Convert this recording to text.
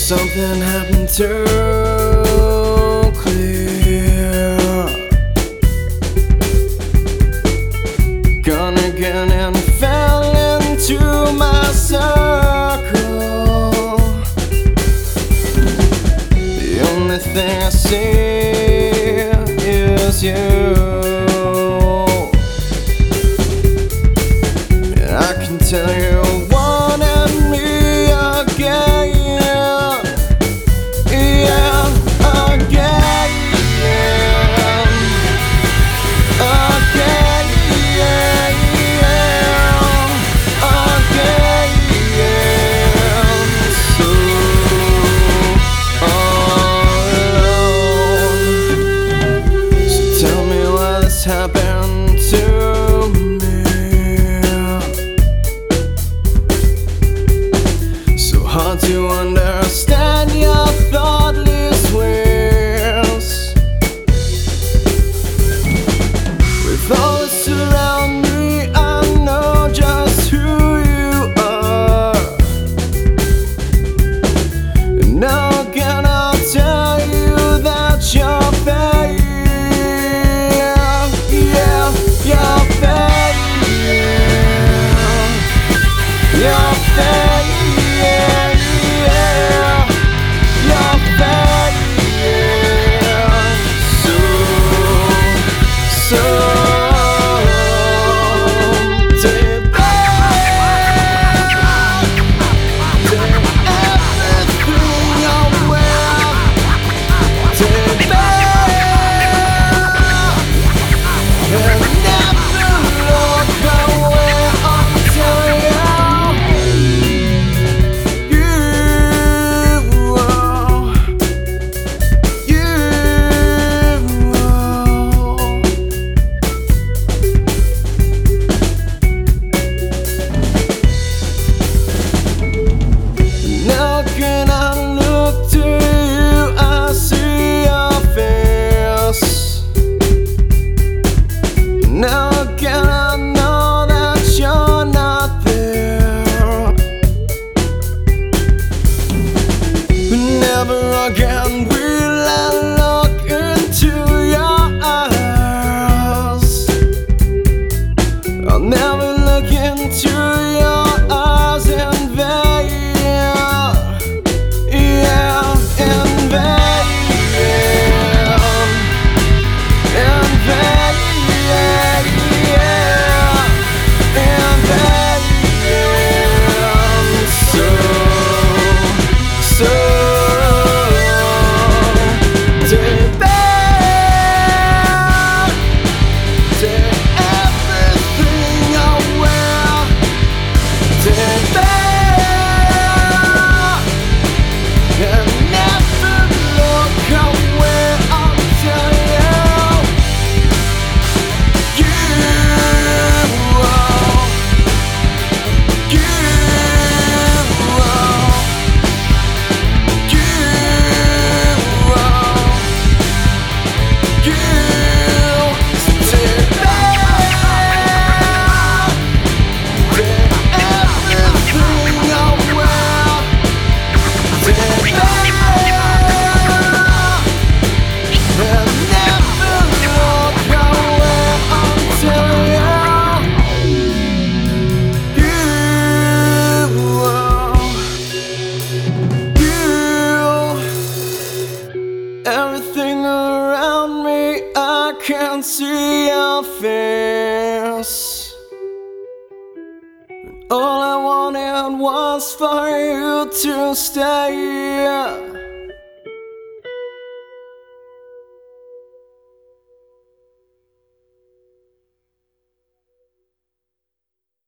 Something happened too clear. Gone again and fell into my circle. The only thing I see is you, and I can tell you wanted me again. Happened to me. So hard to understand your thoughtless ways. With all this around me, I know just who you are. And now again I'll tell you that you're fake. Again, will I look into your eyes? I'll never look into your eyes in vain. Yeah, in vain. In vain. In vain. So everything around me, I can't see your face. All I wanted was for you to stay.